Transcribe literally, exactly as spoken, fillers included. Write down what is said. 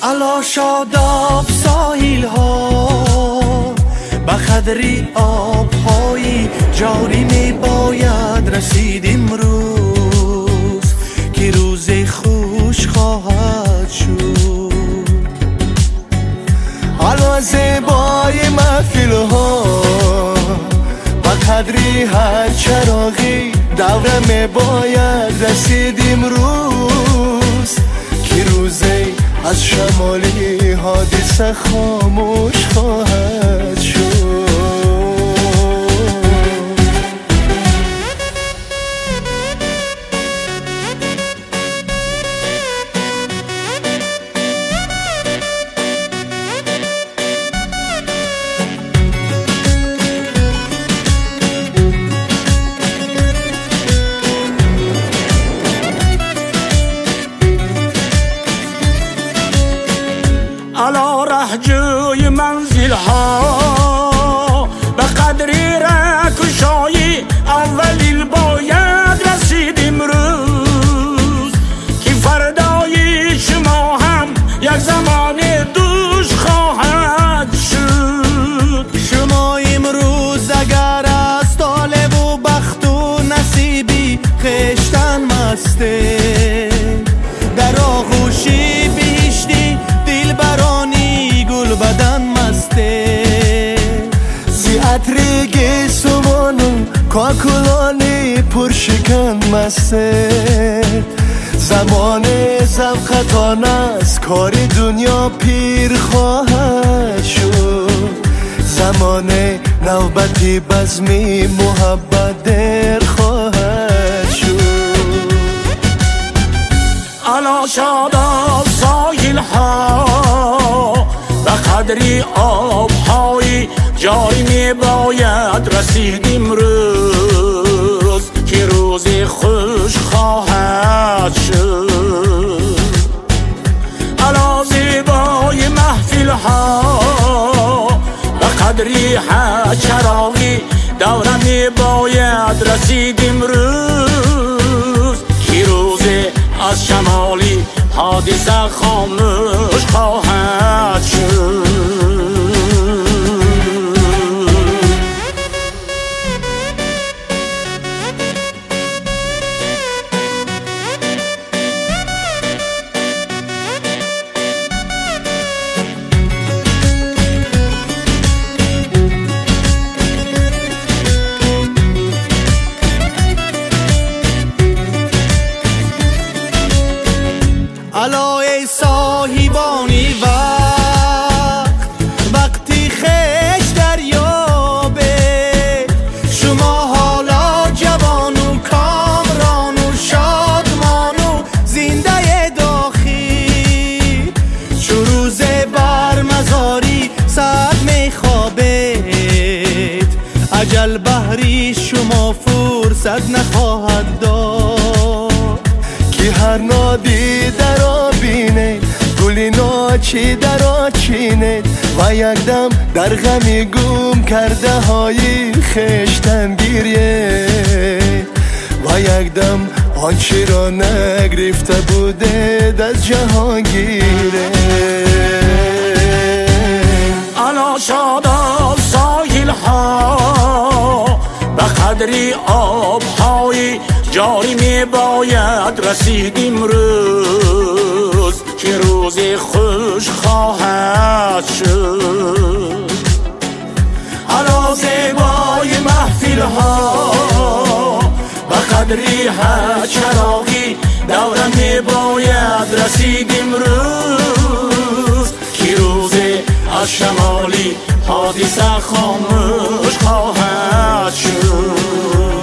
علا شاداب ساحل ها، به قدری آبهایی جاری می باید رسید امروز که روز خوش خواهد شد. علا زیبای محفل ها، به قدری هر چراغی دوره می باید رسید امروز که روزی از شمالی حادثه خاموش خواهد شد. علا رهجوی منزل ها، به قدری رکشایی اولیل باید رسید امروز که فردای شما هم یک زمان دوش خواهد شد. شما امروز اگر از طالب و بخت و نصیبی خشتن مسته، در آغوشی بیشتی دل برانی گل بدن مسته، زی عطری سمانو کاکلانی پرشکن مسته. زمان زبختان است کار دنیا پیر خواهد شد، زمان نوبتی بزمی محبت در خواهد شد. علا شاداب ساحل ها، به قدری آبهایی جاری می باید رسید امروز که روز خوش خواهد شد. علا زیبای محفل ها، به قدری هر چراغی دوره می باید رسید امروز که روز از شمالی حادثه خاموش خواهد شد. علا ای صاحبانی وقت، وقتی خش دریابه، شما حالا جوان و کامران و شادمان و زنده داخل، چو روز بر مزاری سر می خوابید، اجل بحری شما فرصت نخواهد داد که هر نادی در آبینه گلی ناچی در آچینه و یک دم در غمی گم کرده های خشتن گیریه و یک دم آنچه را نگرفته بوده در جهان گیره. علا شاداب ساحل ها، به قدری آبهایی جاری می باید رسید امروز که روز خوش خواهد شد. علا زیبای محفل ها، به قدری هر چراغی دوره می باید رسید امروز که روز از شمالی حادثه خاموش خواهد شد.